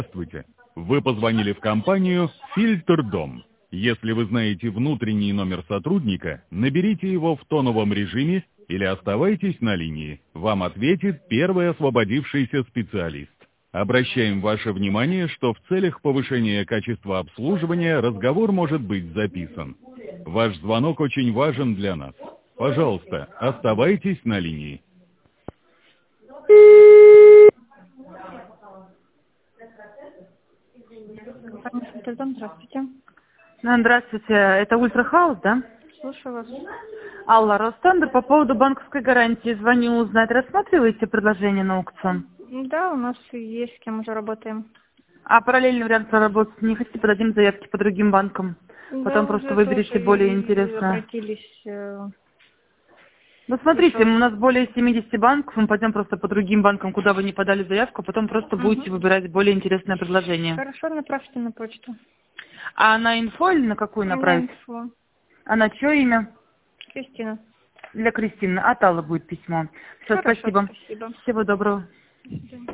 Здравствуйте. Вы позвонили в компанию «Фильтр Дом». Если вы знаете внутренний номер сотрудника, наберите его в тоновом режиме или оставайтесь на линии. Вам ответит первый освободившийся специалист. Обращаем ваше внимание, что в целях повышения качества обслуживания разговор может быть записан. Ваш звонок очень важен для нас. Пожалуйста, оставайтесь на линии. Здравствуйте. Здравствуйте, это Ультрахаус, да? Слушаю вас. Алла, Ростендер, по поводу банковской гарантии звоню узнать, рассматриваете предложение на аукцион? Да, у нас есть, с кем уже работаем. А параллельный вариант проработать не хотите, подадим заявки по другим банкам? Потом Да, просто уже выберите тоже более интересное. обратились. Ну, смотрите, у нас более 70 банков, мы пойдем просто по другим банкам, куда вы не подали заявку, потом просто будете выбирать более интересное предложение. Хорошо, направьте на почту. А на инфо или на какую направить? На инфо. А на чье имя? Кристина. Для Кристины. От Аллы будет письмо. Все, Хорошо, спасибо. спасибо. Всего доброго. До свидания.